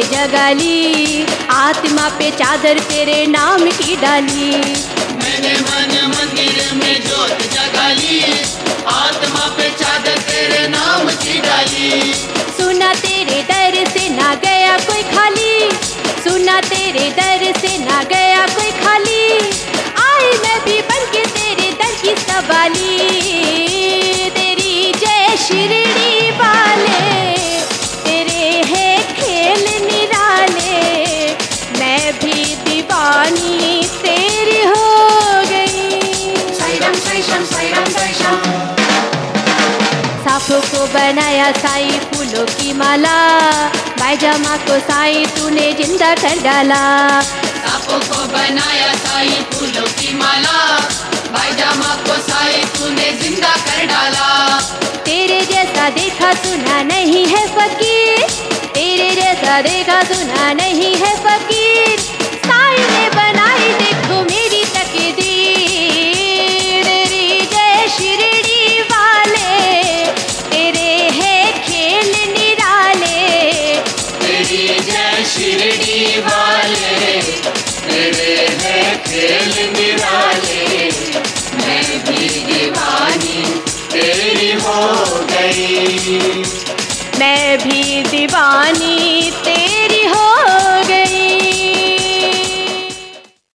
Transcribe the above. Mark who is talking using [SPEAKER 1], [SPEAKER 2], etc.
[SPEAKER 1] जगा ली, आत्मा पे चादर तेरे नाम की डाली।
[SPEAKER 2] मैंने मन मंदिर में जोत जगा ली, आत्मा पे चादर तेरे नाम की डाली।
[SPEAKER 1] सुना तेरे दर से ना गया कोई खाली, सुना तेरे दर से ना गया कोई खाली। आई मैं भी बनके तेरे दर की सवाली, तेरी जय शिरडी वाले, तेरे है खेल निराले। मैं भी दीवानी तेरी हो गई।
[SPEAKER 2] साईं साईं
[SPEAKER 1] सांपों को बनाया साईं फूलों की माला, पायजामा को साईं तूने जिंदा कर डाला।
[SPEAKER 2] सांपों को बनाया साईं फूलों की माला, पायजामा को साईं तूने जिंदा कर डाला।
[SPEAKER 1] तेरे जैसा देखा सुना नहीं है फकीर, तेरे जैसा देखा सुना नहीं है फकीर। साईं ने बनाई देखो मेरी तकदीर, तेरी जय शिरडी वाले, तेरे है खेल निराले।
[SPEAKER 2] तेरी जय शिरडी वाले, तेरे है खेल निराले। मैं भी दीवानी तेरी हो गई,
[SPEAKER 1] मैं भी दीवानी तेरी